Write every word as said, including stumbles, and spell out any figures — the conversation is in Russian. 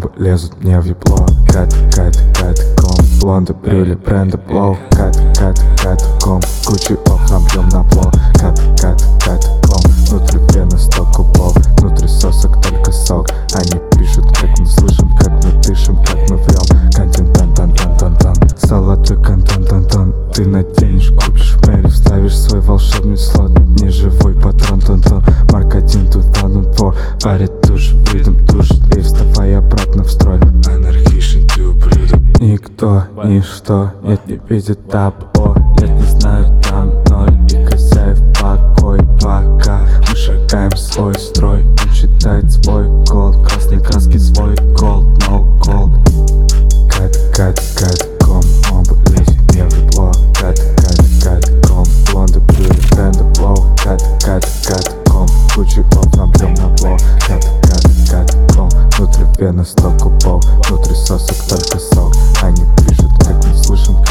Оба лезут мне в ебло. Кат, кат, кат, ком. Блонды, брюли, бренды, блоу. Кат, кат, кат, ком. Гуччи окна бьем на бло. Кат, кат, кат, ком. Внутри вены сто кубов. Внутри сосок только сок. Они пишут, как мы слышим, как мы дышим, как мы врем. Контент, тан, тан, тан, тан, тан. Золотой контент, тан, тан. Ты наденешь, купишь Мэри, вставишь свой волшебный слот. Неживой патрон, тан, тан. Марк один, two thousand four. Парит душ, ритм душ. И вставай обратно в строй. Анархичный ты ублюдок. Никто, ничто, нет, не видит табло. Нет, не знаю, там ноль и хозяев покой. Пока мы шагаем в свой строй. Он считает свой голд. Красной краски свой голд, no gold. Кат, кат, кат, ком. Оба лезет мне в ебло. Кат, кат, кат, ком. Блонды, брюли, бренды, блоу. Кат, кат, кат, ком. Гуччи окна бьем на бло. Кат, кат, кат, ком. Внутри вены сто кубов. Внутри сосок только сок. Они пишут, как мы слышим,